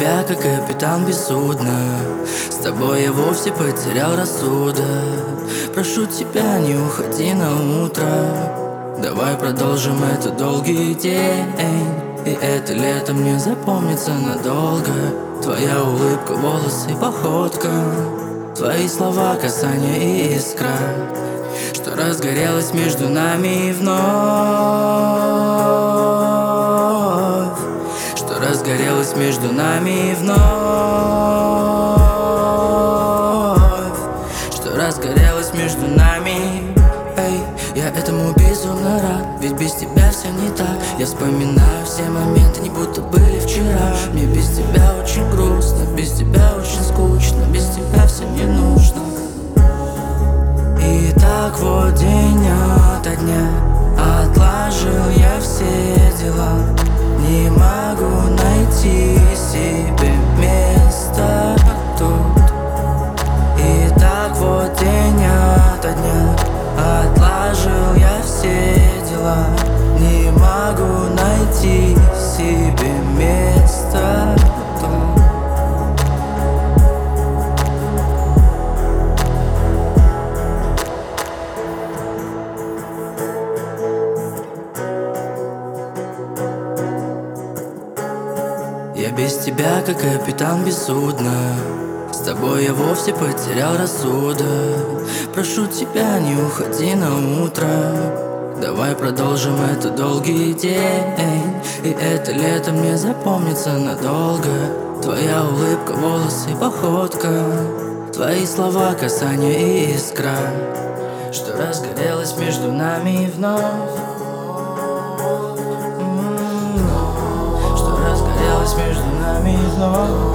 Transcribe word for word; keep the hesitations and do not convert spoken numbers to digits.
тебя, как капитан без судна. С тобой я вовсе потерял рассудок. Прошу тебя, не уходи на утро. Давай продолжим этот долгий день, и это лето мне запомнится надолго. Твоя улыбка, волосы, походка, твои слова, касания и искра, что разгорелось между нами вновь, что разгорелось между нами вновь, что разгорелось между нами. Эй, я этому безумно рад, ведь без тебя все не так. Я вспоминаю все моменты, не будто были вчера. Мне без тебя очень грустно, без тебя очень скучно, без тебя все не нужно. И так вот день ото дня отложил я все дела. Не могу найти себе место тут. И так вот день ото дня отложил я все дела. Не могу найти себе место тут. Я без тебя, как капитан без судна. С тобой я вовсе потерял рассудок. Прошу тебя, не уходи на утро. Давай продолжим этот долгий день, и это лето мне запомнится надолго. Твоя улыбка, волосы, походка, твои слова, касания и искра, что разгорелось между нами вновь, что разгорелось между нами вновь.